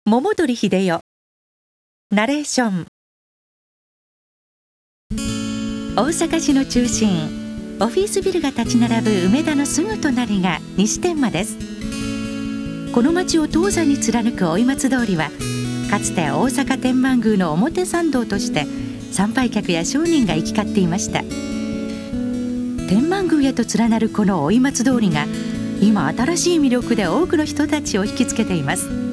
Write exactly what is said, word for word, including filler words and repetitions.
桃鳥秀夫。ナレーション。大阪市の中心、オフィスビルが立ち並ぶ梅田のすぐ隣が西天満です。この町を東西に貫く追松通りは、かつて大阪天満宮の表参道として参拝客や商人が行き交っていました。天満宮へと連なるこの追松通りが今新しい魅力で多くの人たちを引きつけています。